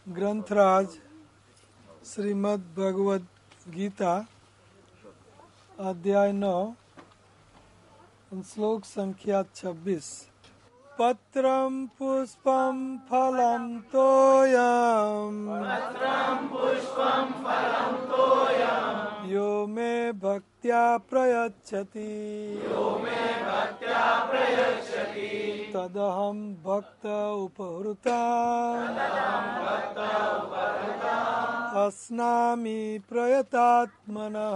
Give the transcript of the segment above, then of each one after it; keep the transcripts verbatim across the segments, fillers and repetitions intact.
ग्रंथराज श्रीमद् भगवद गीता अध्याय नौ श्लोक संख्या छब्बीस। पत्रम पुष्पम फलम तोयम यो मे भक्त्या प्रयच्छति तदहं भक्त उपहृता अस्नामि प्रयतात्मनः।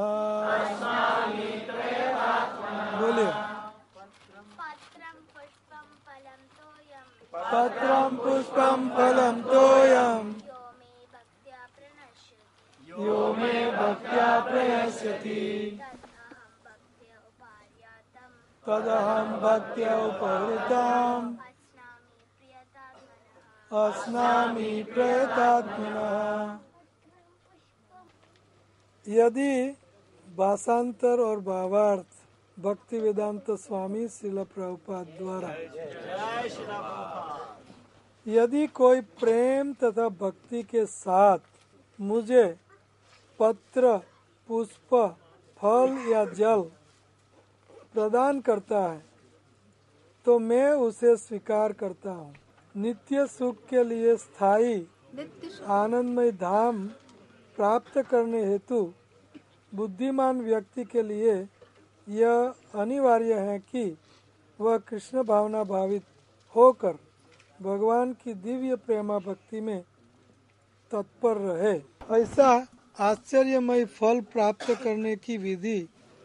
बोलिए। पत्रम पुष्पम फलम तोयम यो मे भक्त्या प्रयच्छति तदहं भक्त्या उपहृताम् अस्नामि प्रयतात्मनः। यदि भाषांतर और भावार्थ भक्ति वेदांत स्वामी श्रील प्रभुपाद द्वारा यदि कोई प्रेम तथा भक्ति के साथ मुझे पत्र, पुष्प, फल या जल प्रदान करता है तो मैं उसे स्वीकार करता हूँ। नित्य सुख के लिए स्थायी आनंदमय धाम प्राप्त करने हेतु बुद्धिमान व्यक्ति के लिए यह अनिवार्य है कि वह कृष्ण भावना भावित होकर भगवान की दिव्य प्रेमा भक्ति में तत्पर रहे। ऐसा आश्चर्यमय फल प्राप्त करने की विधि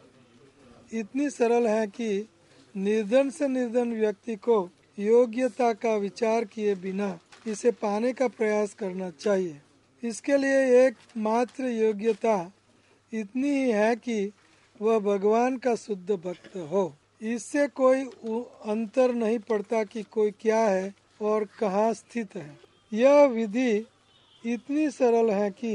इतनी सरल है कि निर्धन से निर्धन व्यक्ति को योग्यता का विचार किए बिना इसे पाने का प्रयास करना चाहिए। इसके लिए एकमात्र योग्यता इतनी ही है कि वह भगवान का शुद्ध भक्त हो। इससे कोई अंतर नहीं पड़ता कि कोई क्या है और कहाँ स्थित है। यह विधि इतनी सरल है कि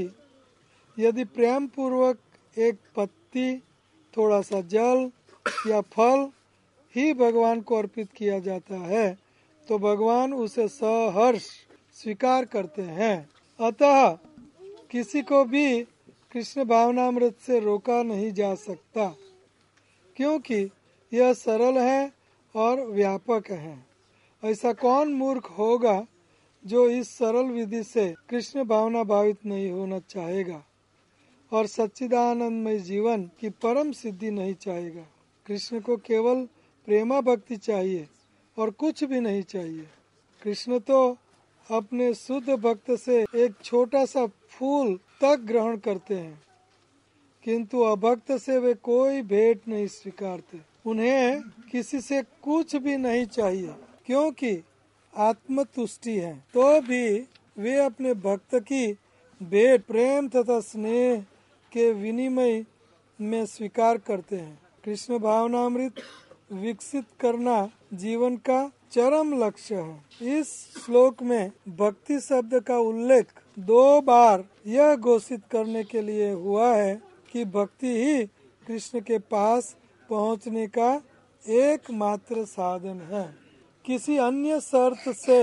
यदि प्रेम पूर्वक एक पत्ती, थोड़ा सा जल या फल ही भगवान को अर्पित किया जाता है तो भगवान उसे सहर्ष स्वीकार करते हैं। अतः किसी को भी कृष्ण भावनामृत से रोका नहीं जा सकता, क्योंकि यह सरल है और व्यापक है। ऐसा कौन मूर्ख होगा जो इस सरल विधि से कृष्ण भावना भावित नहीं होना चाहेगा और सच्चिदानंदमय जीवन की परम सिद्धि नहीं चाहेगा। कृष्ण को केवल प्रेमा भक्ति चाहिए और कुछ भी नहीं चाहिए। कृष्ण तो अपने शुद्ध भक्त से एक छोटा सा फूल तक ग्रहण करते हैं, किंतु अभक्त से वे कोई भेंट नहीं स्वीकारते। उन्हें किसी से कुछ भी नहीं चाहिए, क्योंकि आत्मतुष्टि है। तो भी वे अपने भक्त की भेंट प्रेम तथा स्नेह के विनिमय में स्वीकार करते हैं। कृष्ण भावनामृत विकसित करना जीवन का चरम लक्ष्य है। इस श्लोक में भक्ति शब्द का उल्लेख दो बार यह घोषित करने के लिए हुआ है कि भक्ति ही कृष्ण के पास पहुंचने का एकमात्र साधन है। किसी अन्य शर्त से,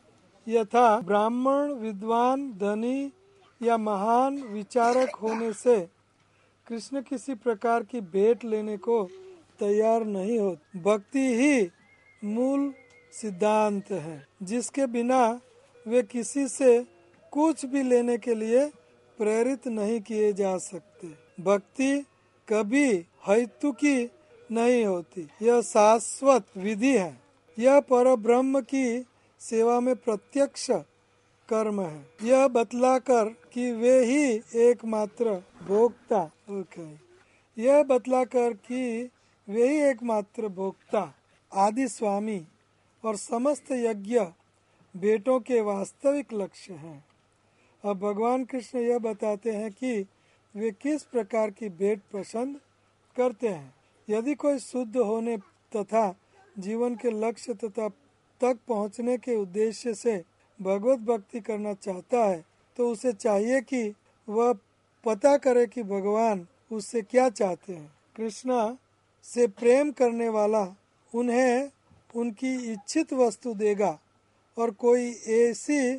यथा ब्राह्मण, विद्वान, धनी या महान विचारक होने से कृष्ण किसी प्रकार की भेंट लेने को तैयार नहीं होते। भक्ति ही मूल सिद्धांत है, जिसके बिना वे किसी से कुछ भी लेने के लिए प्रेरित नहीं किए जा सकते। भक्ति कभी हेतुकी नहीं होती, यह शाश्वत विधि है। यह परब्रह्म की सेवा में प्रत्यक्ष कर्म है। यह बतलाकर कि वे ही एकमात्र भोक्ता okay. यह बतलाकर कि वे ही एकमात्र भोक्ता, आदि स्वामी और समस्त यज्ञ भेंटों के वास्तविक लक्ष्य हैं। अब भगवान कृष्ण यह बताते हैं कि वे किस प्रकार की भेंट पसंद करते हैं। यदि कोई शुद्ध होने तथा जीवन के लक्ष्य तथा तक पहुँचने के उद्देश्य से भगवत भक्ति करना चाहता है तो उसे चाहिए कि वह पता करे कि भगवान उससे क्या चाहते हैं। कृष्ण से प्रेम करने वाला उन्हें उनकी इच्छित वस्तु देगा और कोई ऐसी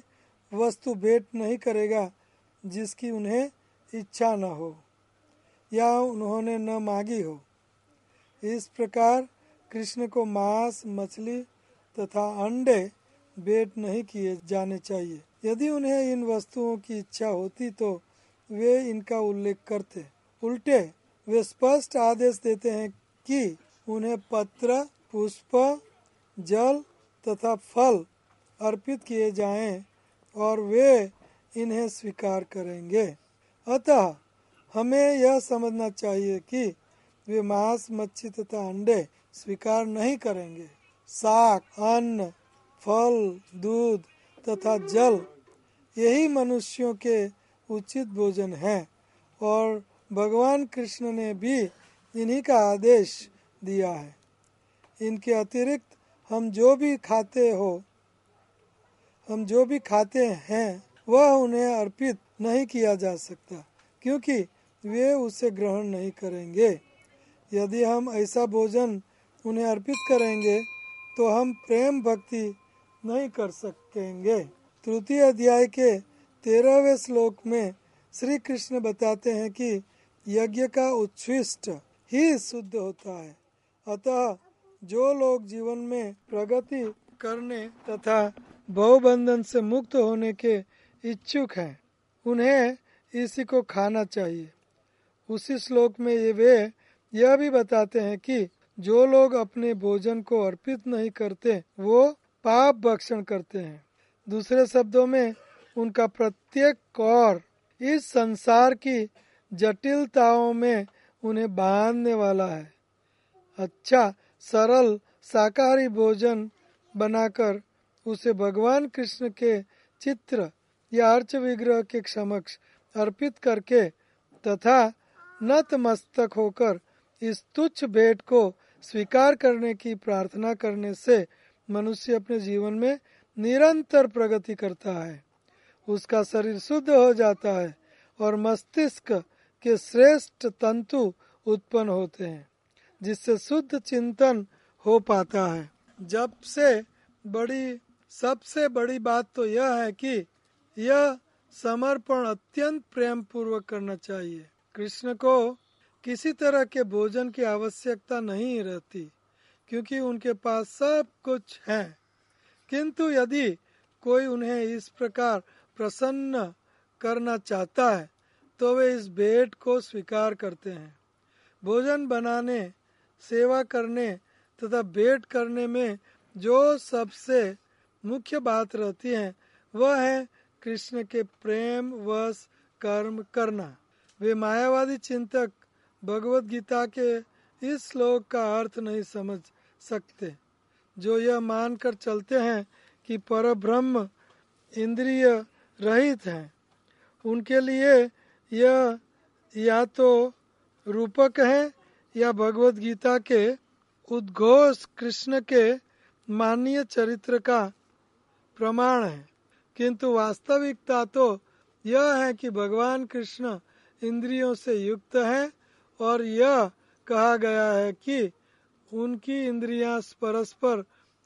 वस्तु भेंट नहीं करेगा जिसकी उन्हें इच्छा न हो या उन्होंने न मांगी हो। इस प्रकार कृष्ण को मांस, मछली तथा अंडे भेंट नहीं किए जाने चाहिए। यदि उन्हें इन वस्तुओं की इच्छा होती तो वे इनका उल्लेख करते। उल्टे वे स्पष्ट आदेश देते हैं कि उन्हें पत्र, पुष्प, जल तथा फल अर्पित किए जाएं और वे इन्हें स्वीकार करेंगे। अतः हमें यह समझना चाहिए कि वे मांस, मच्छी तथा अंडे स्वीकार नहीं करेंगे। शाक, अन्न, फल, दूध तथा जल यही मनुष्यों के उचित भोजन है और भगवान कृष्ण ने भी इन्हीं का आदेश दिया है। इनके अतिरिक्त हम जो भी खाते हो हम जो भी खाते हैं वह उन्हें अर्पित नहीं किया जा सकता, क्योंकि वे उसे ग्रहण नहीं करेंगे। यदि हम ऐसा भोजन उन्हें अर्पित करेंगे तो हम प्रेम भक्ति नहीं कर सकेंगे। तृतीय अध्याय के तेरहवें श्लोक में श्री कृष्ण बताते हैं कि यज्ञ का उच्छिष्ट ही शुद्ध होता है। अतः जो लोग जीवन में प्रगति करने तथा भवबंधन से मुक्त होने के इच्छुक हैं उन्हें इसी को खाना चाहिए। उसी श्लोक में ये वे यह भी बताते हैं कि जो लोग अपने भोजन को अर्पित नहीं करते वो पाप भक्षण करते हैं। दूसरे शब्दों में उनका प्रत्येक कौर इस संसार की जटिलताओं में उन्हें बांधने वाला है। अच्छा सरल शाकाहारी भोजन बनाकर उसे भगवान कृष्ण के चित्र या अर्च विग्रह के समक्ष अर्पित करके तथा नतमस्तक होकर इस तुच्छ भेंट को स्वीकार करने की प्रार्थना करने से मनुष्य अपने जीवन में निरंतर प्रगति करता है। उसका शरीर शुद्ध हो जाता है और मस्तिष्क के श्रेष्ठ तंतु उत्पन्न होते हैं, जिससे शुद्ध चिंतन हो पाता है। जब से बड़ी सबसे बड़ी बात तो यह है कि यह समर्पण अत्यंत प्रेम पूर्वक करना चाहिए। कृष्ण को किसी तरह के भोजन की आवश्यकता नहीं रहती, क्योंकि उनके पास सब कुछ है। किंतु यदि कोई उन्हें इस प्रकार प्रसन्न करना चाहता है तो वे इस भेंट को स्वीकार करते हैं। भोजन बनाने, सेवा करने तथा भेंट करने में जो सबसे मुख्य बात रहती है वह है कृष्ण के प्रेम वश कर्म करना। वे मायावादी चिंतक भगवत गीता के इस श्लोक का अर्थ नहीं समझ सकते, जो यह मानकर चलते हैं कि परब्रह्म इंद्रिय रहित हैं। उनके लिए यह या तो रूपक है या भगवत गीता के उद्घोष कृष्ण के माननीय चरित्र का प्रमाण है। किंतु वास्तविकता तो यह है कि भगवान कृष्ण इंद्रियों से युक्त है और यह कहा गया है कि उनकी इंद्रियां परस्पर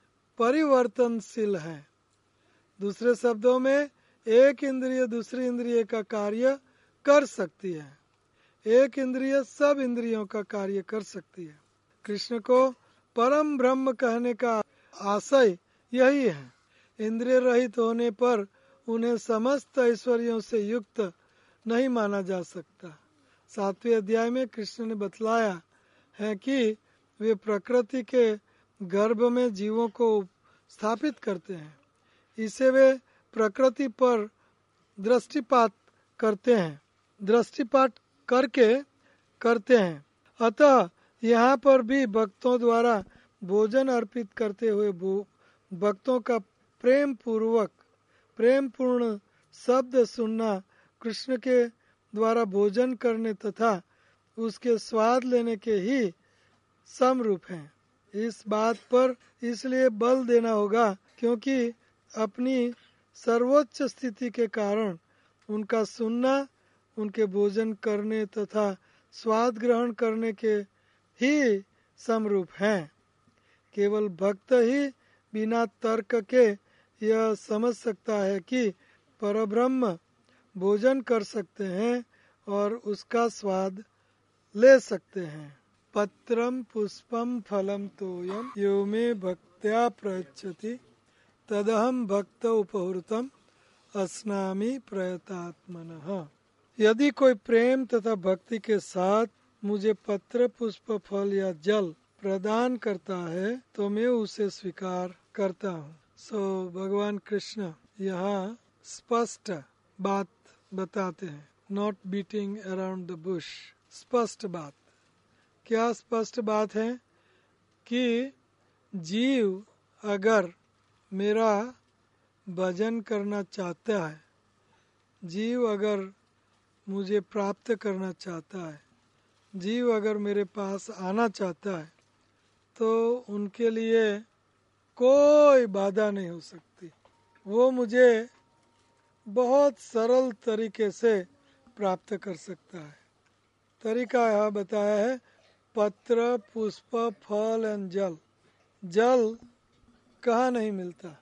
परिवर्तनशील हैं। दूसरे शब्दों में एक इंद्रिय दूसरी इंद्रिय का कार्य कर सकती है, एक इंद्रिय सब इंद्रियों का कार्य कर सकती है। कृष्ण को परम ब्रह्म कहने का आशय यही है। इंद्रिय रहित होने पर उन्हें समस्त ऐश्वर्यों से युक्त नहीं माना जा सकता। सातवें अध्याय में कृष्ण ने बतलाया है कि वे प्रकृति के गर्भ में जीवों को स्थापित करते हैं। इसे वे प्रकृति पर दृष्टिपात करते हैं दृष्टिपात करके करते हैं। अतः यहाँ पर भी भक्तों द्वारा भोजन अर्पित करते हुए भक्तों का प्रेम पूर्वक प्रेम पूर्ण शब्द सुनना कृष्ण के द्वारा भोजन करने तथा उसके स्वाद लेने के ही समरूप है। इस बात पर इसलिए बल देना होगा क्योंकि अपनी सर्वोच्च स्थिति के कारण उनका सुनना उनके भोजन करने तथा स्वाद ग्रहण करने के ही समरूप है। केवल भक्त ही बिना तर्क के यह समझ सकता है कि परब्रह्म भोजन कर सकते हैं और उसका स्वाद ले सकते हैं। पत्रम पुष्पम फलम तोयम यो मे भक्त्या प्रयच्छति तदहम भक्त उपहृतम अस्नामि प्रयतात्मनः। यदि कोई प्रेम तथा भक्ति के साथ मुझे पत्र पुष्प फल या जल प्रदान करता है तो मैं उसे स्वीकार करता हूँ। सो so, भगवान कृष्ण यहाँ स्पष्ट बात बताते हैं, not beating around the bush. स्पष्ट बात, क्या स्पष्ट बात है कि जीव अगर मेरा भजन करना चाहता है, जीव अगर मुझे प्राप्त करना चाहता है, जीव अगर मेरे पास आना चाहता है तो उनके लिए कोई बाधा नहीं हो सकती। वो मुझे बहुत सरल तरीके से प्राप्त कर सकता है। तरीका यह बताया है, पत्र पुष्प फल एंड जल। जल कहाँ नहीं मिलता,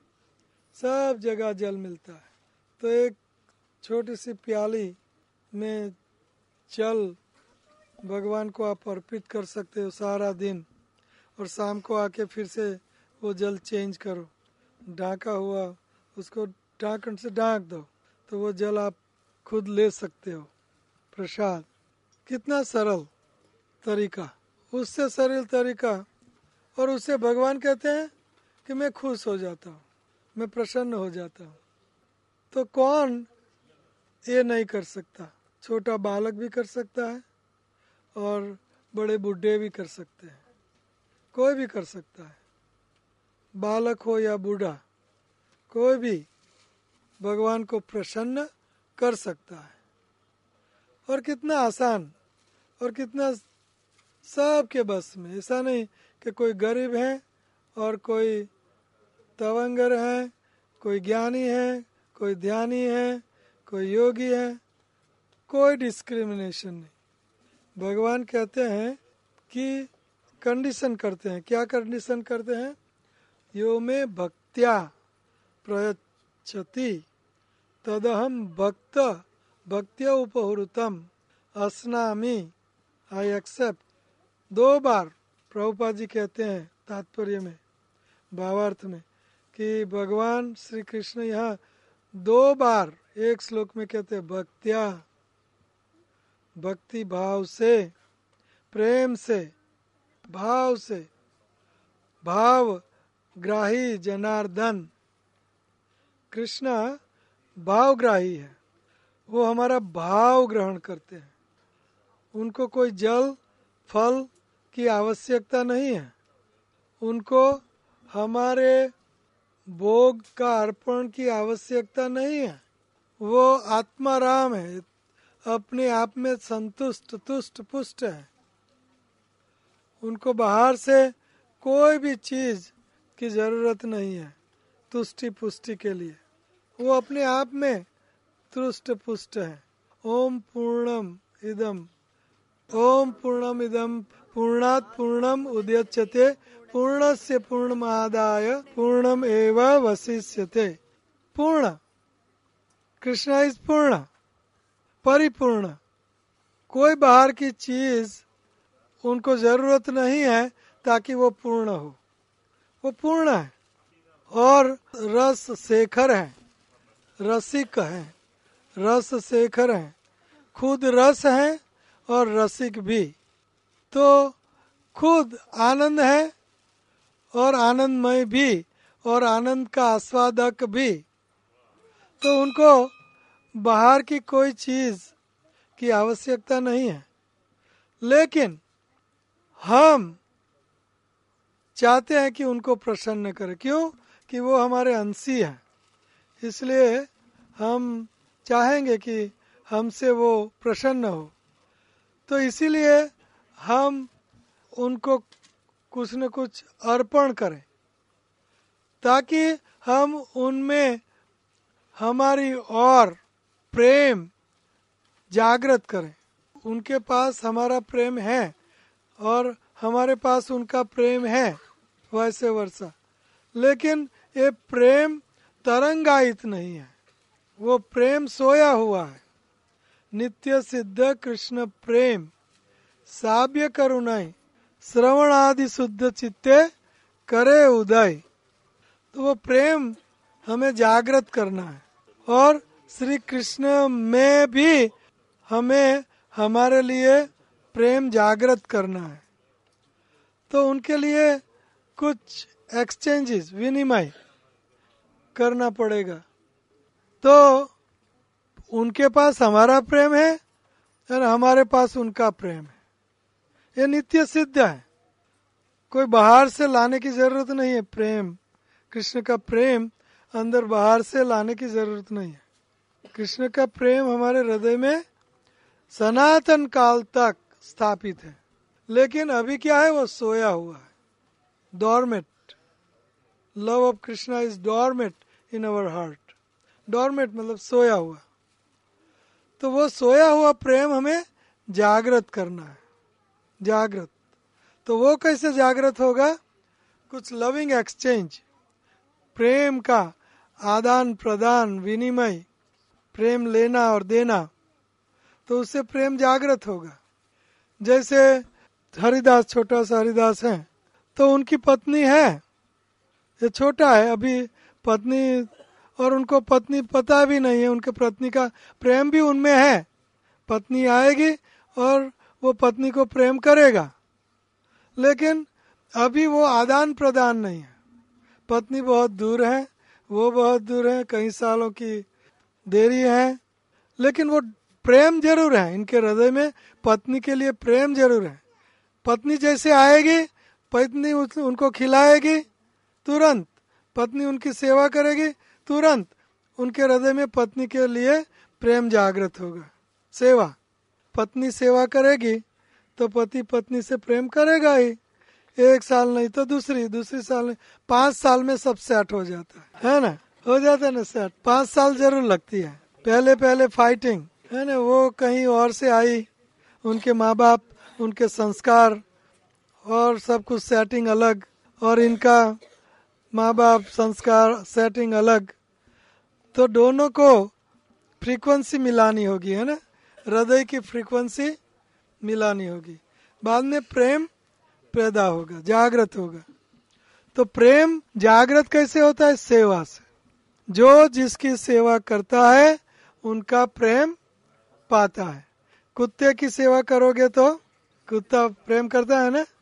सब जगह जल मिलता है। तो एक छोटी सी प्याली में जल भगवान को आप अर्पित कर सकते हो सारा दिन, और शाम को आके फिर से वो जल चेंज करो, ढाका हुआ उसको ढाकन से ढाक दो तो वो जल आप खुद ले सकते हो, प्रसाद। कितना सरल तरीका, उससे सरल तरीका, और उससे भगवान कहते हैं कि मैं खुश हो जाता हूँ, मैं प्रसन्न हो जाता हूँ। तो कौन ये नहीं कर सकता? छोटा बालक भी कर सकता है और बड़े बूढ़े भी कर सकते हैं, कोई भी कर सकता है। बालक हो या बूढ़ा, कोई भी भगवान को प्रसन्न कर सकता है। और कितना आसान और कितना सबके बस में। ऐसा नहीं कि कोई गरीब है और कोई तवंगर है, कोई ज्ञानी है, कोई ध्यानी है, कोई योगी है, कोई डिस्क्रिमिनेशन नहीं। भगवान कहते हैं कि कंडीशन करते हैं, क्या कंडीशन करते हैं? यो में भक्त्या प्रयच्छति तदहम भक्त भक्त्या उपहृतम अस्नामि, आई एक्सेप्ट। दो बार प्रभुपाद जी कहते हैं तात्पर्य में, भावार्थ में, कि भगवान श्री कृष्ण यहाँ दो बार एक श्लोक में कहते हैं भक्त्या, भक्ति भाव से, प्रेम से, भाव से, भाव ग्राही जनार्दन। कृष्ण भावग्राही है, वो हमारा भाव ग्रहण करते हैं। उनको कोई जल फल की आवश्यकता नहीं है, उनको हमारे भोग का अर्पण की आवश्यकता नहीं है। वो आत्माराम है, अपने आप में संतुष्ट तुष्ट पुष्ट है। उनको बाहर से कोई भी चीज की जरूरत नहीं है तुष्टि पुष्टि के लिए, वो अपने आप में तुष्ट पुष्ट है। ओम पूर्णम इदम ओम पूर्णम इदम पूर्णात् पूर्णम उद्यच्यते पूर्णस्य पूर्णमादाय पूर्णम एव वशिष्यते। पूर्ण, कृष्ण इज पूर्ण, परिपूर्ण। कोई बाहर की चीज उनको जरूरत नहीं है ताकि वो पूर्ण हो, वो पूर्ण है। और रस शेखर है, रसिक है, रस शेखर है, खुद रस है और रसिक भी। तो खुद आनंद है और आनंदमय भी, और आनंद का आस्वादक भी। तो उनको बाहर की कोई चीज की आवश्यकता नहीं है। लेकिन हम चाहते हैं कि उनको प्रसन्न करें, क्यों? कि वो हमारे अंशी हैं। इसलिए हम चाहेंगे कि हमसे वो प्रसन्न हो। तो इसीलिए हम उनको कुछ न कुछ अर्पण करें ताकि हम उनमें हमारी और प्रेम जागृत करें। उनके पास हमारा प्रेम है और हमारे पास उनका प्रेम है, वैसे वर्षा। लेकिन ये प्रेम तरंगायित नहीं है, वो प्रेम सोया हुआ है। नित्य सिद्ध कृष्ण प्रेम साव्य करुणाई श्रवण आदि शुद्ध चित्ते करे उदय। तो वो प्रेम हमें जागृत करना है और श्री कृष्ण में भी हमें हमारे लिए प्रेम जागृत करना है। तो उनके लिए कुछ एक्सचेंजेस विनिमय करना पड़ेगा। तो उनके पास हमारा प्रेम है और हमारे पास उनका प्रेम है। ये नित्य सिद्ध है, कोई बाहर से लाने की जरूरत नहीं है। प्रेम, कृष्ण का प्रेम अंदर बाहर से लाने की जरूरत नहीं है। कृष्ण का प्रेम हमारे हृदय में सनातन काल तक स्थापित है। लेकिन अभी क्या है, वो सोया हुआ है, dormant. Love of Krishna is dormant in our heart. Dormant मतलब सोया हुआ। तो वो सोया हुआ प्रेम हमें जागृत करना है, जागृत। तो वो कैसे जागृत होगा? कुछ लविंग एक्सचेंज, प्रेम का आदान प्रदान, विनिमय, प्रेम लेना और देना, तो उससे प्रेम जागृत होगा। जैसे हरिदास, छोटा सा हरिदास है, तो उनकी पत्नी है, ये छोटा है अभी, पत्नी, और उनको पत्नी पता भी नहीं है, उनके पत्नी का प्रेम भी उनमें है। पत्नी आएगी और वो पत्नी को प्रेम करेगा, लेकिन अभी वो आदान प्रदान नहीं है। पत्नी बहुत दूर है, वो बहुत दूर है, कई सालों की देरी है, लेकिन वो प्रेम जरूर है इनके हृदय में। पत्नी के लिए प्रेम जरूर है। पत्नी जैसे आएगी, पत्नी उनको खिलाएगी, तुरंत पत्नी उनकी सेवा करेगी, तुरंत उनके हृदय में पत्नी के लिए प्रेम जागृत होगा। सेवा, पत्नी सेवा करेगी तो पति पत्नी से प्रेम करेगा ही। एक साल नहीं तो दूसरी, दूसरी साल नहीं, पांच साल में सब सेट हो जाता है, है ना? हो जाता है ना सेट। पांच साल जरूर लगती है। पहले पहले फाइटिंग है ना, वो कहीं और से आई, उनके माँ बाप, उनके संस्कार और सब कुछ सेटिंग अलग, और इनका माँ बाप संस्कार सेटिंग अलग। तो दोनों को फ्रीक्वेंसी मिलानी होगी, है ना, हृदय की फ्रीक्वेंसी मिलानी होगी। बाद में प्रेम पैदा होगा, जागृत होगा। तो प्रेम जागृत कैसे होता है? सेवा से। जो जिसकी सेवा करता है उनका प्रेम पाता है। कुत्ते की सेवा करोगे तो कुत्ता प्रेम करता है ना,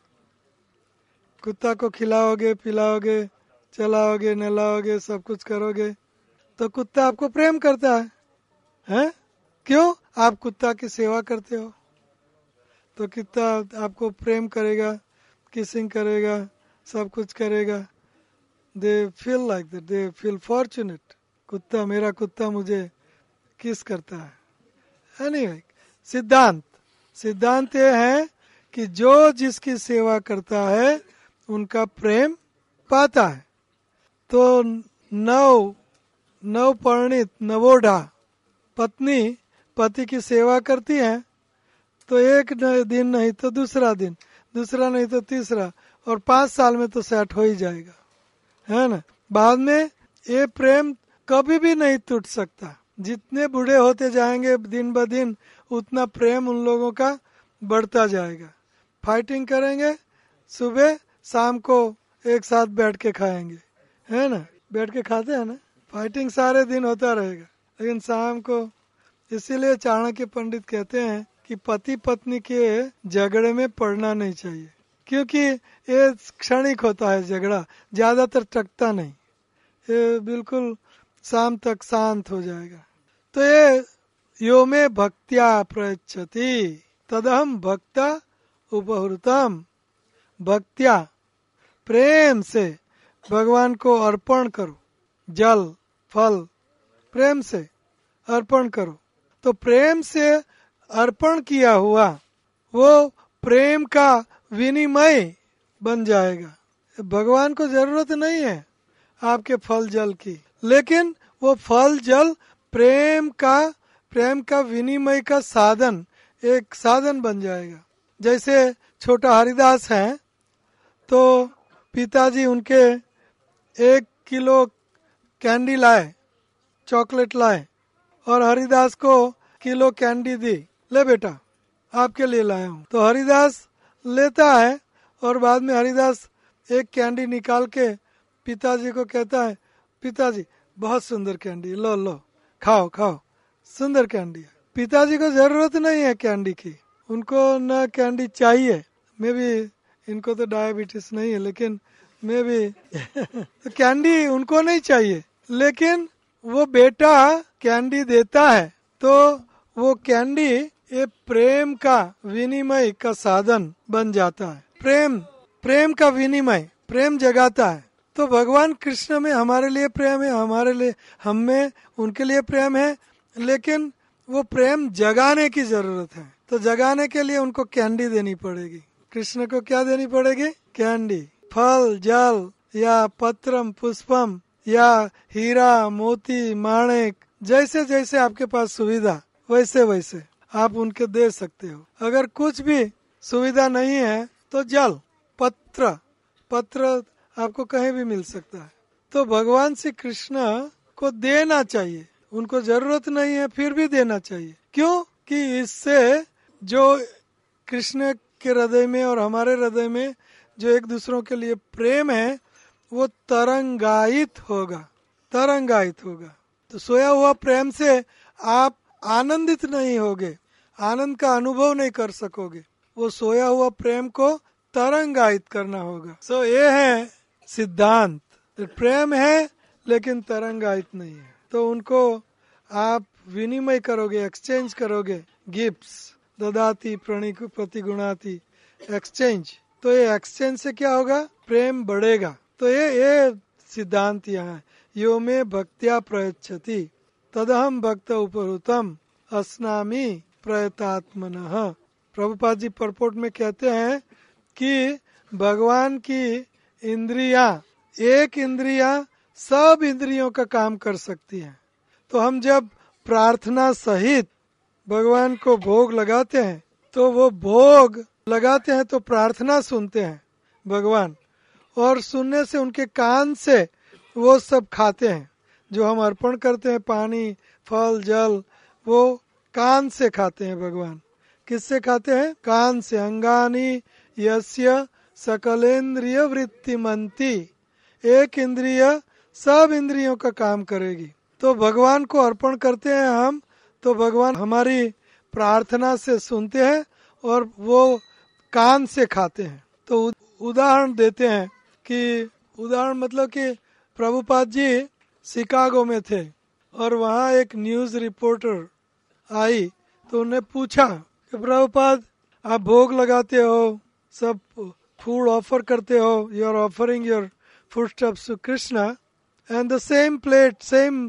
कुत्ता को खिलाओगे, पिलाओगे, चलाओगे, नहलाओगे, सब कुछ करोगे तो कुत्ता आपको प्रेम करता है, हैं? क्यों? आप कुत्ता की सेवा करते हो, तो कुत्ता आपको प्रेम करेगा, किसिंग करेगा, सब कुछ करेगा। They feel like that, they feel fortunate. कुत्ता, मेरा कुत्ता मुझे किस करता है। एनीवे, सिद्धांत सिद्धांत ये है कि जो जिसकी सेवा करता है उनका प्रेम पाता है। तो नव नव परिणित नवोढ़ा पत्नी पति की सेवा करती है तो एक दिन नहीं तो दूसरा दिन, दूसरा नहीं तो तीसरा, और पांच साल में तो सेट हो ही जाएगा, है ना? बाद में ये प्रेम कभी भी नहीं टूट सकता। जितने बूढ़े होते जाएंगे दिन ब दिन, उतना प्रेम उन लोगों का बढ़ता जाएगा। फाइटिंग करेंगे, सुबह शाम को एक साथ बैठ के खाएंगे, है ना? बैठ के खाते हैं ना। फाइटिंग सारे दिन होता रहेगा, लेकिन शाम को, इसीलिए चाणक्य पंडित कहते हैं कि पति पत्नी के झगड़े में पड़ना नहीं चाहिए, क्योंकि ये क्षणिक होता है झगड़ा, ज्यादातर टकता नहीं, ये बिल्कुल शाम तक शांत हो जाएगा। तो ये यो में भक्त्या प्रयच्छति तदहम भक्ता उपहृतम। भक्त्या, प्रेम से भगवान को अर्पण करो, जल फल प्रेम से अर्पण करो। तो प्रेम से अर्पण किया हुआ वो प्रेम का विनिमय बन जाएगा। भगवान को जरूरत नहीं है आपके फल जल की, लेकिन वो फल जल प्रेम का प्रेम का विनिमय का साधन, एक साधन बन जाएगा। जैसे छोटा हरिदास है तो पिताजी उनके एक किलो कैंडी लाए, चॉकलेट लाए, और हरिदास को किलो कैंडी दी, ले बेटा आपके लिए लाया हूँ। तो हरिदास लेता है और बाद में हरिदास एक कैंडी निकाल के पिताजी को कहता है, पिताजी बहुत सुंदर कैंडी, लो लो खाओ खाओ, सुंदर कैंडी है। पिताजी को जरूरत नहीं है कैंडी की, उनको न कैंडी चाहिए। मे भी इनको तो डायबिटीज नहीं है, लेकिन मे भी तो कैंडी उनको नहीं चाहिए, लेकिन वो बेटा कैंडी देता है तो वो कैंडी ये प्रेम का विनिमय का साधन बन जाता है। प्रेम प्रेम का विनिमय, प्रेम जगाता है। तो भगवान कृष्ण में हमारे लिए प्रेम है, हमारे लिए हम में उनके लिए प्रेम है, लेकिन वो प्रेम जगाने की जरूरत है। तो जगाने के लिए उनको कैंडी देनी पड़ेगी। कृष्ण को क्या देनी पड़ेगी? कैंडी। फल, जल या पत्रम पुष्पम या हीरा मोती माणिक, जैसे जैसे आपके पास सुविधा वैसे वैसे आप उनके दे सकते हो। अगर कुछ भी सुविधा नहीं है तो जल, पत्र पत्र आपको कहीं भी मिल सकता है। तो भगवान श्री कृष्ण को देना चाहिए, उनको जरूरत नहीं है फिर भी देना चाहिए। क्यों? कि इससे जो कृष्ण के हृदय में और हमारे हृदय में जो एक दूसरों के लिए प्रेम है वो तरंगायित होगा, तरंगायित होगा। तो सोया हुआ प्रेम से आप आनंदित नहीं होगे, आनंद का अनुभव नहीं कर सकोगे। वो सोया हुआ प्रेम को तरंगायित करना होगा। सो so, ये है सिद्धांत। प्रेम है लेकिन तरंगायित नहीं है, तो उनको आप विनिमय करोगे, एक्सचेंज करोगे। गिफ्ट्स ददाती प्रणिक प्रतिगुणाती, एक्सचेंज। तो ये एक्सचेंज से क्या होगा? प्रेम बढ़ेगा। तो ये ये सिद्धांत यहाँ है। यो में भक्त्या प्रयच्छति तदहम भक्त उपहृतम अस्नामी प्रयतात्मनः। प्रभुपाद जी परपोर्ट में कहते हैं कि भगवान की इंद्रियां, एक इंद्रिया सब इंद्रियों का काम कर सकती है। तो हम जब प्रार्थना सहित भगवान को भोग लगाते हैं तो वो भोग लगाते हैं तो प्रार्थना सुनते हैं भगवान, और सुनने से उनके कान से वो सब खाते हैं। जो हम अर्पण करते हैं पानी फल जल, वो कान से खाते हैं भगवान। किससे खाते हैं? कान से। अंगानी यस्य सकलेन्द्रिय वृत्तिमंती, एक इंद्रिय सब इंद्रियों का काम करेगी। तो भगवान को अर्पण करते हैं हम, तो भगवान हमारी प्रार्थना से सुनते हैं और वो कान से खाते हैं। तो उदाहरण देते हैं कि उदाहरण मतलब कि प्रभुपाद जी शिकागो में थे और वहाँ एक न्यूज रिपोर्टर आई तो उन्हें पूछा कि प्रभुपाद आप भोग लगाते हो, सब फूड ऑफर करते हो, you are offering your foodstuffs to Krishna and the same plate same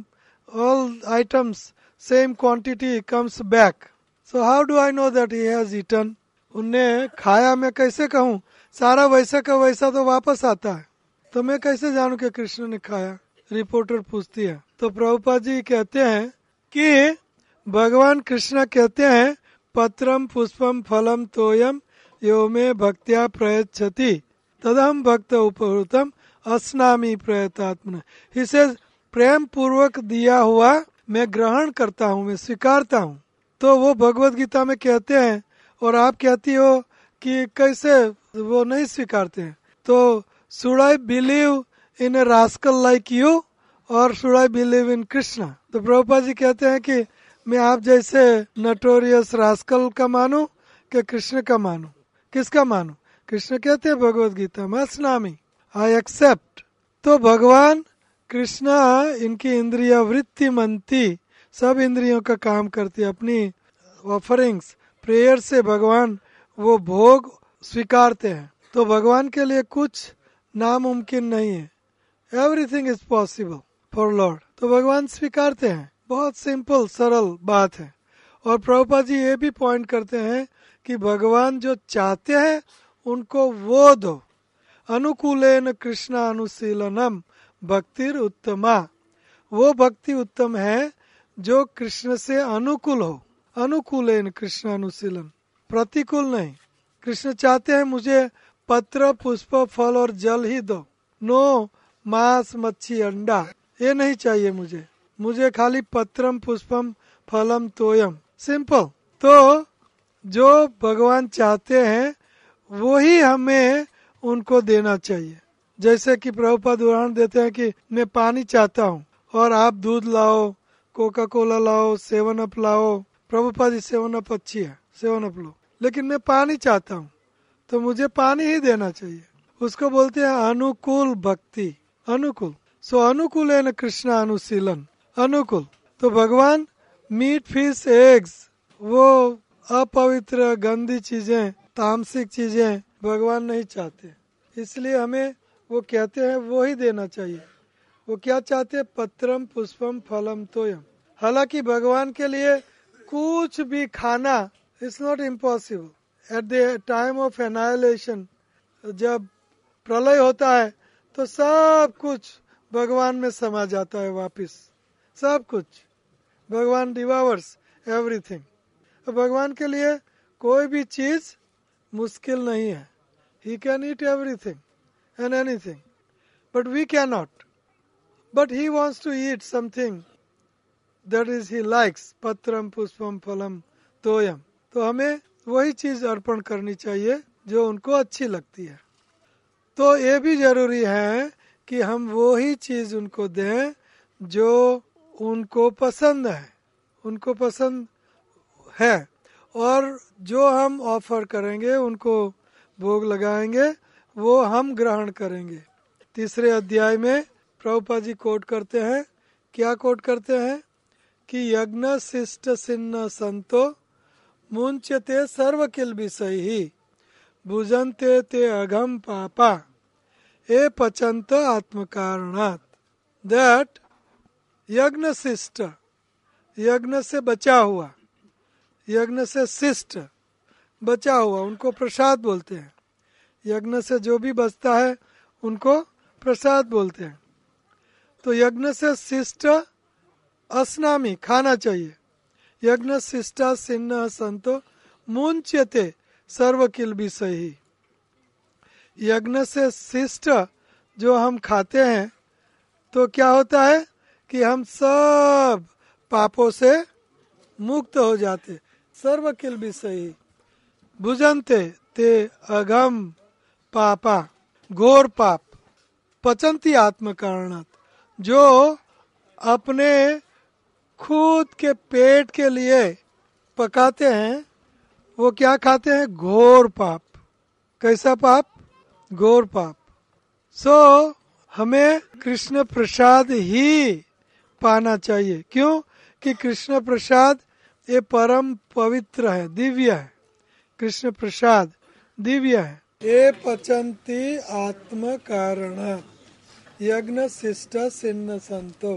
all items same quantity comes back, so how do I know that he has eaten? उन्हें खाया, मैं कैसे कहूँ? सारा वैसा का वैसा तो वापस आता है, तो मैं कैसे जानूं कि कृष्ण ने खाया? रिपोर्टर पूछती है। तो प्रभुपाद जी कहते हैं कि भगवान कृष्ण कहते हैं पत्रम पुष्पम फलम तोयम यो में भक्त्या प्रयच्छति तदहम भक्त उपहृतम अस्नामी प्रयतात्मन। इसे प्रेम पूर्वक दिया हुआ मैं ग्रहण करता हूँ, मैं स्वीकारता हूँ। तो वो भगवत गीता में कहते हैं और आप कहती हो कि कैसे वो नहीं स्वीकारते हैं। तो should I believe in a rascal like you और should I believe in Krishna? तो प्रभुपाद जी कहते हैं कि मैं आप जैसे नटोरियस रास्कल का मानूं कि कृष्ण का मानूं? किसका मानूं? कृष्ण कहते हैं भगवत गीता में अस्नामी, आई एक्सेप्ट। तो भगवान कृष्ण इनकी इंद्रिया वृत्ति मनती, सब इंद्रियों का काम करती है। अपनी ऑफरिंग्स प्रेयर से भगवान वो भोग स्वीकारते हैं। तो भगवान के लिए कुछ नामुमकिन नहीं है, everything is possible for lord. तो भगवान स्वीकारते हैं, बहुत सिंपल सरल बात है। और प्रभुपाद जी ये भी पॉइंट करते हैं कि भगवान जो चाहते हैं उनको वो दो। अनुकूलेन कृष्ण अनुशीलनम भक्तिर उत्तमा, वो भक्ति उत्तम है जो कृष्ण से अनुकूल हो। अनुकूलेन कृष्ण अनुशीलन, प्रतिकूल नहीं। कृष्ण चाहते हैं मुझे पत्र पुष्प फल और जल ही दो, नो मांस मच्छी अंडा, ये नहीं चाहिए मुझे। मुझे खाली पत्रम पुष्पम फलम तोयम। सिंपल। तो जो भगवान चाहते हैं वो ही हमें उनको देना चाहिए। जैसे कि प्रभुपाद उदाहरण देते हैं कि मैं पानी चाहता हूँ और आप दूध लाओ, कोका कोला लाओ, सेवन अप लाओ। प्रभुपाद सेवन अप अच्छी है, सेवन अप लो, लेकिन मैं पानी चाहता हूँ तो मुझे पानी ही देना चाहिए। उसको बोलते हैं अनुकूल भक्ति। अनुकूल। सो अनुकूल है न कृष्ण अनुशीलन। अनुकूल। तो भगवान मीट, फिश, एग्स, वो अपवित्र गंदी चीजें, तामसिक चीजें भगवान नहीं चाहते, इसलिए हमें वो कहते हैं वो ही देना चाहिए। वो क्या चाहते हैं? पत्रम पुष्पम फलम तोयम। हालांकि भगवान के लिए कुछ भी खाना is not impossible. At the time of annihilation, जब प्रलय होता है तो सब कुछ भगवान में समा जाता है वापिस। सब कुछ भगवान डिवावर्स एवरीथिंग। तो भगवान के लिए कोई भी चीज मुश्किल नहीं है। He can eat everything and anything, but we can not. But he wants to eat something that is he likes. पत्रम पुष्पम फलम तोयम। तो हमें वही चीज अर्पण करनी चाहिए जो उनको अच्छी लगती है। तो ये भी जरूरी है कि हम वो ही चीज उनको दें जो उनको पसंद है, उनको पसंद है। और जो हम ऑफर करेंगे, उनको भोग लगाएंगे, वो हम ग्रहण करेंगे। तीसरे अध्याय में प्रभुपाद जी कोट करते हैं। क्या कोट करते हैं? कि यज्ञ शिष्ट सिन्न संतो मुंचते सर्व किल विषय ही भुजन्ते ते अघम पापा ए पचंत आत्म कारणात। दैट यज्ञ शिष्ट, यज्ञ से बचा हुआ, यज्ञ से शिष्ट बचा हुआ, उनको प्रसाद बोलते हैं। यज्ञ से जो भी बचता है उनको प्रसाद बोलते हैं। तो यज्ञ से शिष्ट अस्नामी खाना चाहिए। यज्ञ शिष्टा सिन्न संतो मुंच्यते सर्व किल विषय ही। यज्ञ से शिष्ट जो हम खाते हैं तो क्या होता है कि हम सब पापों से मुक्त हो जाते। सर्व किल विषय ही भुजन्ते ते अघम पापा, घोर पाप, पचंती आत्म कारणात। जो अपने खुद के पेट के लिए पकाते हैं वो क्या खाते हैं? घोर पाप। कैसा पाप? घोर पाप। सो so, हमें कृष्ण प्रसाद ही पाना चाहिए। क्यों? कि कृष्ण प्रसाद ये परम पवित्र है, दिव्य है। कृष्ण प्रसाद दिव्य है। ये पचंती आत्म कारण यज्ञ शिष्ट सिन्न संतो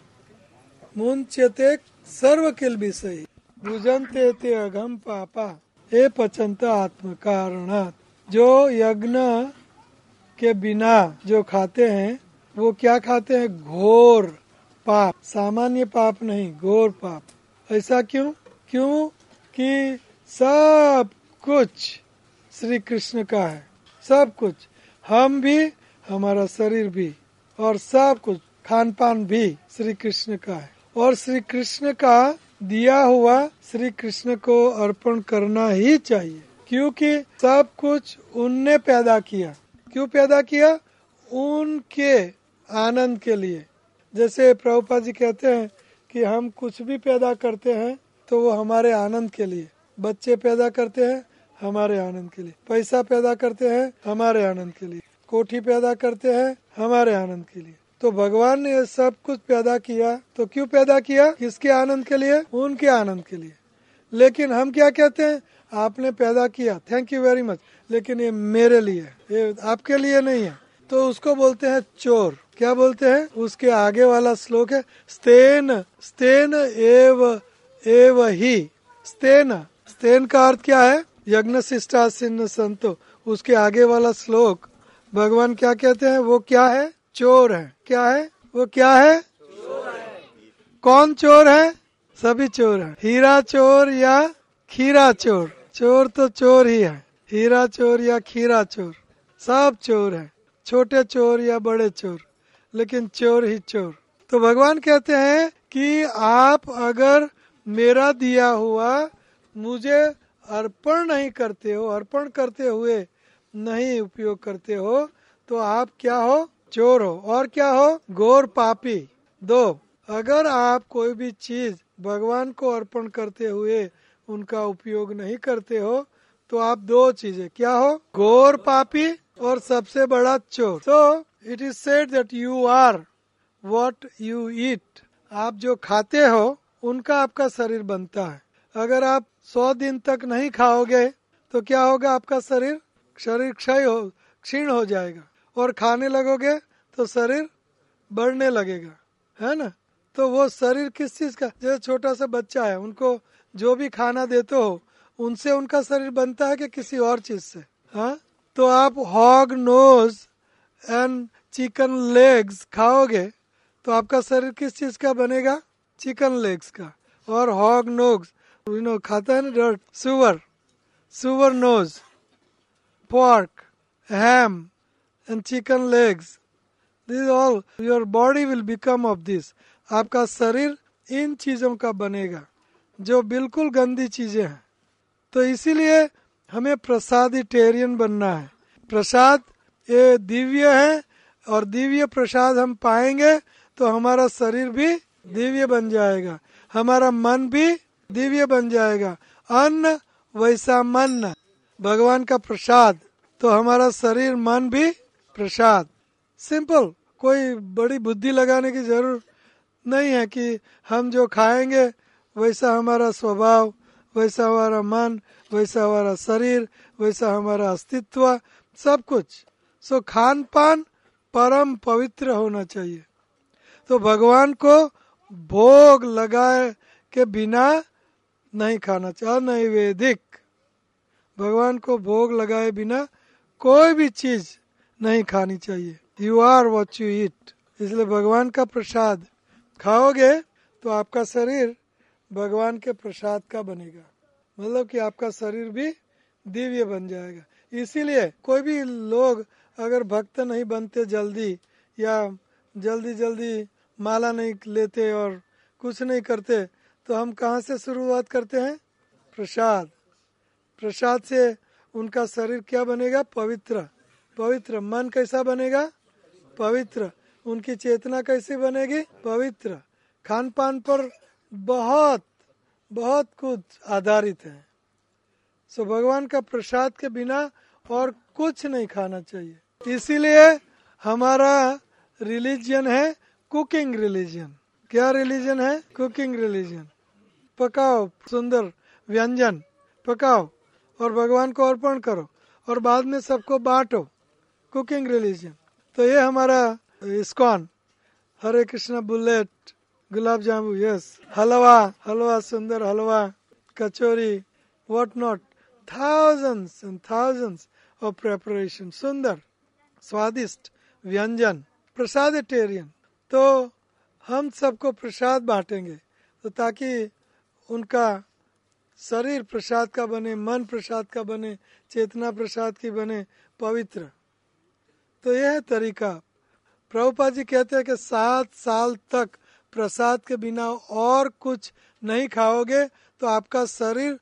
मुंचते सर्व किल विषय भुजन्ते ते अघम पापा ये पचंत आत्म कारणात। जो यज्ञ के बिना जो खाते हैं वो क्या खाते हैं? घोर पाप। सामान्य पाप नहीं, घोर पाप। ऐसा क्यों? क्यों कि सब कुछ श्री कृष्ण का है। सब कुछ, हम भी, हमारा शरीर भी, और सब कुछ खान पान भी श्री कृष्ण का है। और श्री कृष्ण का दिया हुआ श्री कृष्ण को अर्पण करना ही चाहिए, क्योंकि सब कुछ उनने पैदा किया। क्यों पैदा किया? उनके आनंद के लिए। जैसे प्रभुपाद जी कहते हैं कि हम कुछ भी पैदा करते हैं तो वो हमारे आनंद के लिए। बच्चे पैदा करते हैं हमारे आनंद के लिए, पैसा पैदा करते हैं हमारे आनंद के लिए, कोठी पैदा करते हैं हमारे आनंद के लिए। तो भगवान ने सब कुछ पैदा किया तो क्यों पैदा किया? किसके आनंद के लिए? उनके आनंद के लिए। लेकिन हम क्या कहते हैं? आपने पैदा किया, थैंक यू वेरी मच, लेकिन ये मेरे लिए, ये आपके लिए नहीं है। तो उसको बोलते हैं चोर। क्या बोलते हैं? उसके आगे वाला श्लोक है स्तेन स्तेन एव एव ही। स्तेन, स्तेन का अर्थ क्या है? यज्ञ शिष्टा सिन्न संतो। उसके आगे वाला श्लोक भगवान क्या कहते हैं? वो क्या है? चोर है। क्या है? वो क्या है? चोर है। कौन चोर है? सभी चोर है। हीरा चोर या खीरा चोर? चोर तो चोर ही है। हीरा चोर या खीरा चोर, सब चोर है। छोटे चोर या बड़े चोर, लेकिन चोर ही चोर। तो भगवान कहते हैं कि आप अगर मेरा दिया हुआ मुझे अर्पण नहीं करते हो, अर्पण करते हुए नहीं उपयोग करते हो, तो आप क्या हो? चोर हो। और क्या हो? घोर पापी। दो, अगर आप कोई भी चीज भगवान को अर्पण करते हुए उनका उपयोग नहीं करते हो, तो आप दो चीजें क्या हो? घोर पापी और सबसे बड़ा चोर। So it is said that you are what you eat. आप जो खाते हो उनका आपका शरीर बनता है। अगर आप सौ दिन तक नहीं खाओगे तो क्या होगा? आपका शरीर शरीर क्षय हो क्षीण हो जाएगा, और खाने लगोगे तो शरीर बढ़ने लगेगा, है ना? तो वो शरीर किस चीज का? जैसे छोटा सा बच्चा है, उनको जो भी खाना देते हो उनसे उनका शरीर बनता है कि किसी और चीज से? हाँ, तो आप hog nose and chicken legs खाओगे तो आपका शरीर किस चीज का बनेगा? चिकन लेग्स का। और हॉग नोज यू नो खाता है ना, डर्ट, सुअर, सुअर nose, pork, ham and chicken legs. This is all. Your body will become of this. आपका शरीर इन चीजों का बनेगा जो बिल्कुल गंदी चीजें हैं। तो इसीलिए हमें प्रसादिटेरियन बनना है। प्रसाद ये दिव्य है, और दिव्य प्रसाद हम पाएंगे तो हमारा शरीर भी दिव्य बन जाएगा, हमारा मन भी दिव्य बन जाएगा। अन्न वैसा मन, भगवान का प्रसाद, तो हमारा शरीर मन भी प्रसाद। सिंपल, कोई बड़ी बुद्धि लगाने की जरूरत नहीं है कि हम जो खाएंगे वैसा हमारा स्वभाव, वैसा हमारा मन, वैसा हमारा शरीर, वैसा हमारा अस्तित्व, सब कुछ। सो खान पान परम पवित्र होना चाहिए। तो भगवान को भोग लगाए के बिना नहीं खाना चाहिए। नैवेदिक, भगवान को भोग लगाए बिना कोई भी चीज नहीं खानी चाहिए। You are what you eat. इसलिए भगवान का प्रसाद खाओगे तो आपका शरीर भगवान के प्रसाद का बनेगा, मतलब कि आपका शरीर भी दिव्य बन जाएगा। इसीलिए कोई भी लोग अगर भक्त नहीं बनते जल्दी, या जल्दी जल्दी माला नहीं लेते और कुछ नहीं करते, तो हम कहाँ से शुरुआत करते हैं? प्रसाद। प्रसाद से उनका शरीर क्या बनेगा? पवित्र। पवित्र मन कैसा बनेगा? पवित्र। उनकी चेतना कैसी बनेगी? पवित्र। खान पान पर बहुत बहुत कुछ आधारित है। सो भगवान का प्रसाद के बिना और कुछ नहीं खाना चाहिए। इसीलिए हमारा रिलीजन है कुकिंग रिलीजन। क्या रिलीजन है? Cooking religion. पकाओ सुंदर व्यंजन, पकाओ और भगवान को अर्पण करो और बाद में सबको बांटो। Cooking religion. तो ये हमारा इस्कॉन। हरे कृष्णा बुलेट, गुलाब जामुन, यस, हलवा, हलवा, सुंदर halwa, kachori, what not, thousands and thousands of preparation, सुंदर स्वादिष्ट व्यंजन, प्रसादिटेरियन। तो हम सबको प्रसाद बांटेंगे तो ताकि उनका शरीर प्रसाद का बने, मन प्रसाद का बने, चेतना प्रसाद की बने, पवित्र। तो यह है तरीका। प्रभुपाद जी कहते हैं कि सात साल तक प्रसाद के बिना और कुछ नहीं खाओगे तो आपका शरीर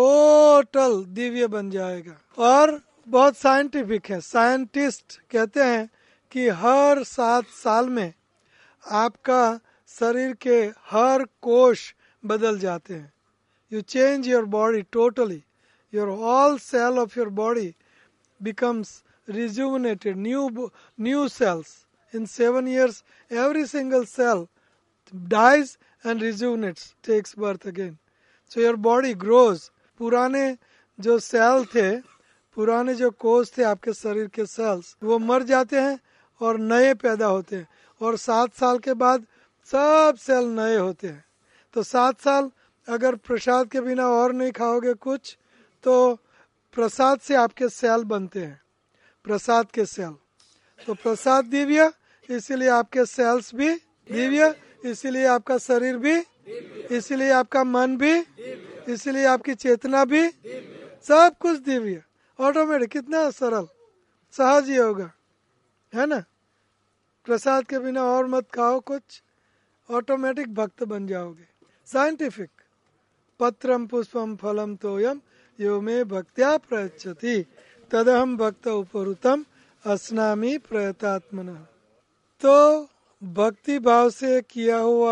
टोटल दिव्य बन जाएगा। और बहुत साइंटिफिक है। साइंटिस्ट कहते हैं कि हर सात साल में आपका शरीर के हर कोश बदल जाते हैं। You change your body totally. Your all cell of your body becomes rejuvenated, new new cells. In seven years, every single cell dies and rejuvenates, takes birth again. So your body grows. पुराने जो cell थे, पुराने जो कोष थे आपके शरीर के सेल्स, वो मर जाते हैं और नए पैदा होते हैं। और सात साल के बाद सब सेल नए होते हैं। तो सात साल अगर प्रसाद के बिना और नहीं खाओगे कुछ, तो प्रसाद से आपके सेल बनते हैं, प्रसाद के सेल। तो प्रसाद दिव्य, इसीलिए आपके सेल्स भी दिव्य, इसीलिए आपका शरीर भी, इसीलिए आपका मन भी, इसीलिए आपकी चेतना भी, सब कुछ दिव्य। ऑटोमेटिक, कितना सरल, सहज ही होगा, है ना? प्रसाद के बिना और मत खाओ कुछ, ऑटोमेटिक भक्त बन जाओगे। साइंटिफिक। पत्रम पुष्पम फलम तोयम यो मे भक्त्या प्रयच्छति तदहम भक्त उपरुतम अस्नामि प्रयतात्मना। तो भक्ति भाव से किया हुआ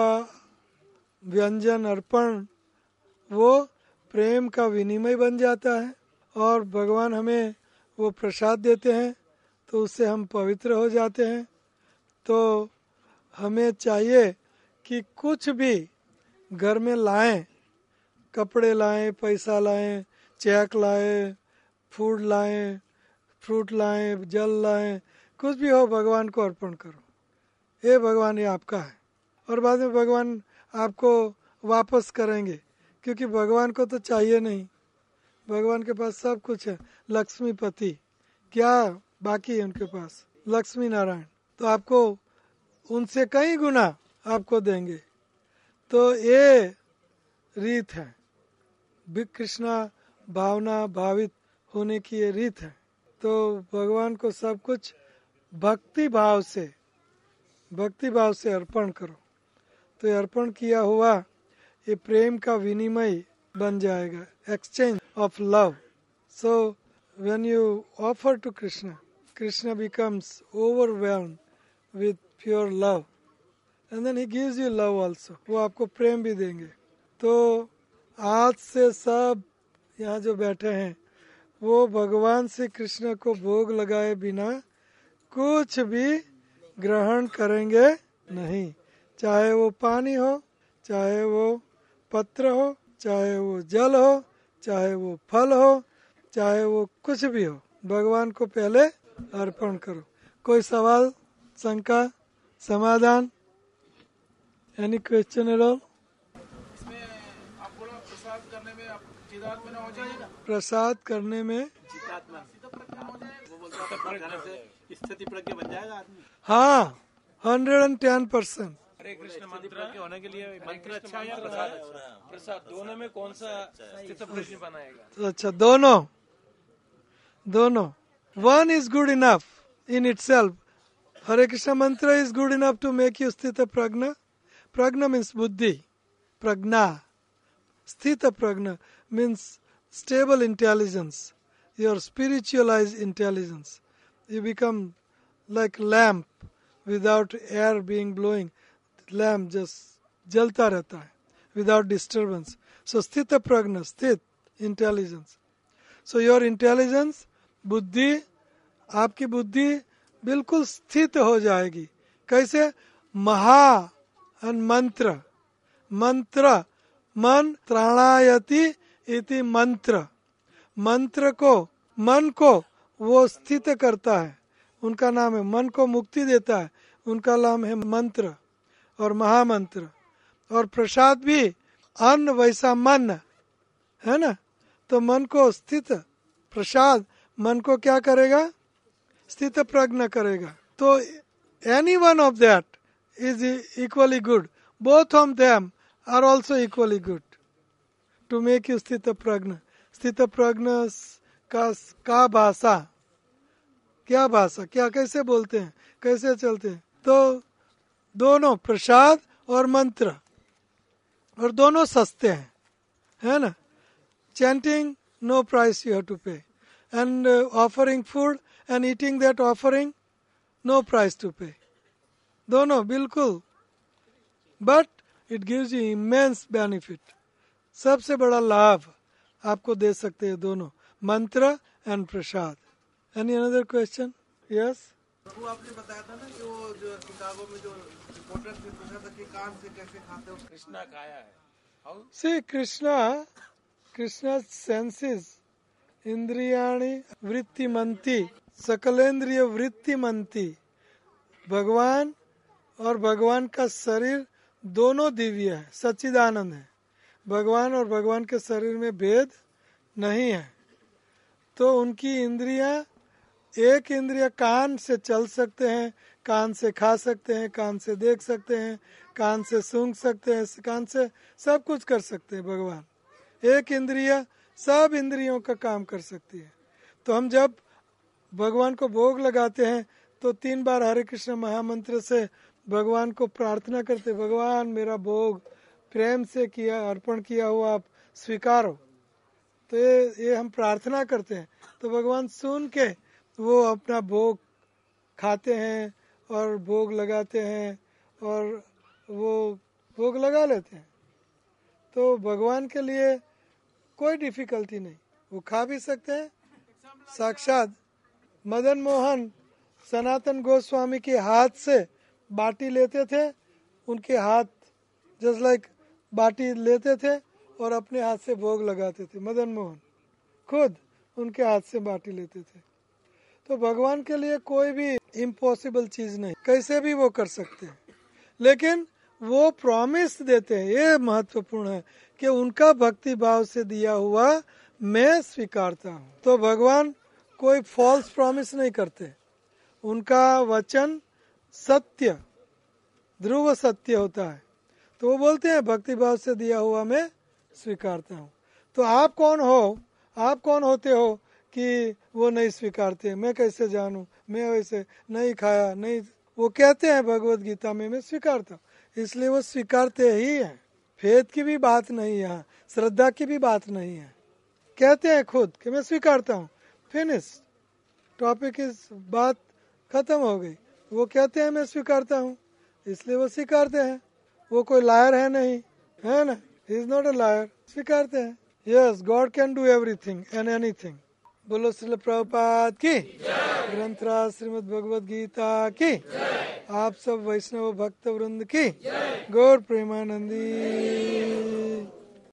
व्यंजन अर्पण वो प्रेम का विनिमय बन जाता है और भगवान हमें वो प्रसाद देते हैं तो उससे हम पवित्र हो जाते हैं। तो हमें चाहिए कि कुछ भी घर में लाएं, कपड़े लाएं, पैसा लाएं, चेक लाएं, फूड लाएं, फ्रूट लाएं, जल लाएं, कुछ भी हो भगवान को अर्पण करो। ये भगवान ये आपका है और बाद में भगवान आपको वापस करेंगे क्योंकि भगवान को तो चाहिए नहीं, भगवान के पास सब कुछ है। लक्ष्मीपति क्या बाकी है उनके पास, लक्ष्मी नारायण, तो आपको उनसे कई गुना आपको देंगे। तो ये रीत है, कृष्णा भावना भावित होने की ये रीत है। तो भगवान को सब कुछ भक्ति भाव से भक्ति भाव से अर्पण करो तो ये अर्पण किया हुआ ये प्रेम का विनिमय बन जाएगा, exchange of love. So when you offer to Krishna, Krishna becomes overwhelmed with pure love and then he gives you love also, वो आपको प्रेम भी देंगे। तो आज से सब यहाँ जो बैठे हैं वो भगवान श्री कृष्ण को भोग लगाए बिना कुछ भी ग्रहण करेंगे नहीं, चाहे वो पानी हो, चाहे वो पत्र हो, चाहे वो जल हो, चाहे वो फल हो, चाहे वो कुछ भी हो, भगवान को पहले अर्पण करो। कोई सवाल, शंका, समाधान? Any question at all? इसमें आप बोला प्रसाद करने में आप चिदात्मा हो जाएगा, प्रसाद करने में चिदात्मा हो जाएगा, वो बोलता है प्रज्ञा से स्थिति प्रज्ञ बन जाएगा आदमी। हाँ, hundred and ten percent. Hare Krishna मंत्र के होने के लिए मंत्र अच्छा या प्रसाद अच्छा? प्रसाद दोनों में कौन सा स्थित प्रज्ञ बनाएगा? अच्छा, दोनों दोनों one is good enough in itself. Hare Krishna mantra is good enough to make you स्थित प्रज्ञ। प्रज्ञ मीन्स बुद्धि, प्रज्ञा। स्थित प्रज्ञ मीन्स stable intelligence, your spiritualized intelligence. You become like lamp without air being blowing. Lamp just jalta रहता है without disturbance. So sthita prajna, sthit intelligence. So your intelligence, बुद्धि, आपकी बुद्धि बिल्कुल स्थित हो जाएगी। कैसे? महा and मंत्र, मंत्र मन त्राणायति इति मंत्र, मंत्र को, मन को वो स्थित करता है, उनका नाम है। मन को मुक्ति देता है, उनका नाम है मंत्र और महामंत्र। और प्रसाद भी अन्न वैसा मन है ना, तो मन को स्थित, प्रसाद मन को क्या करेगा? स्थित प्रज्ञ करेगा। तो any one of that is equally good, both of them are also equally good to make you स्थित प्रज्ञ। स्थित प्रज्ञ का का भाषा, क्या भाषा, क्या कैसे बोलते हैं, कैसे चलते हैं? तो दोनों प्रसाद और मंत्र, और दोनों सस्ते हैं, है ना। Chanting no price you have to pay, and offering food and eating that offering no price to pay, दोनों बिल्कुल। But it gives you immense benefit, सबसे बड़ा लाभ आपको दे सकते हैं दोनों, mantra and prasad. Any another question? Yes. वो आपने बताया था ना कि वो जो शिकागो में जो रिपोर्टर से पूछा था कि कान से कैसे खाते हो, कृष्णा खाया है। How? See Krishna, Krishna senses इंद्रियाणि वृत्तिमंती, सकलेंद्रिय वृत्तिमंती। भगवान और भगवान का शरीर दोनों दिव्य है, सच्चिदानंद है। भगवान और भगवान के शरीर में भेद नहीं है। तो उनकी इंद्रियां, एक इंद्रिय कान से चल सकते हैं, कान से खा सकते हैं, कान से देख सकते हैं, कान से सूंघ सकते हैं, कान से सब कुछ कर सकते हैं। भगवान एक इंद्रिय सब इंद्रियों का काम कर सकती है। तो हम जब भगवान को भोग लगाते हैं तो तीन बार हरे कृष्ण महामंत्र से भगवान को प्रार्थना करते, भगवान मेरा भोग प्रेम से किया, अर्पण किया हुआ आप स्वीकारो। तो ये ये हम प्रार्थना करते हैं तो भगवान सुन के वो अपना भोग खाते हैं और भोग लगाते हैं और वो भोग लगा लेते हैं। तो भगवान के लिए कोई डिफिकल्टी नहीं, वो खा भी सकते हैं। साक्षात मदन मोहन सनातन गोस्वामी के हाथ से बाटी लेते थे, उनके हाथ जस्ट लाइक बाटी लेते थे और अपने हाथ से भोग लगाते थे। मदन मोहन खुद उनके हाथ से बाटी लेते थे। तो भगवान के लिए कोई भी इम्पॉसिबल चीज नहीं, कैसे भी वो कर सकते हैं। लेकिन वो प्रॉमिस देते हैं, ये महत्वपूर्ण है कि उनका भक्ति भाव से दिया हुआ मैं स्वीकारता हूँ। तो भगवान कोई फॉल्स प्रॉमिस नहीं करते, उनका वचन सत्य, ध्रुव सत्य होता है। तो वो बोलते हैं भक्ति भाव से दिया हुआ मैं स्वीकारता हूँ। तो आप कौन हो, आप कौन होते हो कि वो नहीं स्वीकारते? मैं कैसे जानूं, मैं वैसे नहीं खाया नहीं। वो कहते हैं भगवत गीता में मैं स्वीकारता हूँ, इसलिए वो स्वीकारते ही हैं। फेथ की भी बात नहीं है, श्रद्धा की भी बात नहीं है, कहते हैं खुद कि मैं स्वीकारता हूँ। फिनिश, टॉपिक इस बात खत्म हो गई। वो कहते हैं मैं स्वीकारता हूँ, इसलिए वो स्वीकारते हैं। वो कोई लायर है नहीं, है ना? He is not a liar, स्वीकारते हैं। Yes, god can do everything and anything. बोलो श्रील प्रभुपाद की, ग्रंथराज श्रीमद् भगवद गीता की, आप सब वैष्णव भक्त वृंद की, गौर प्रेमानंदी।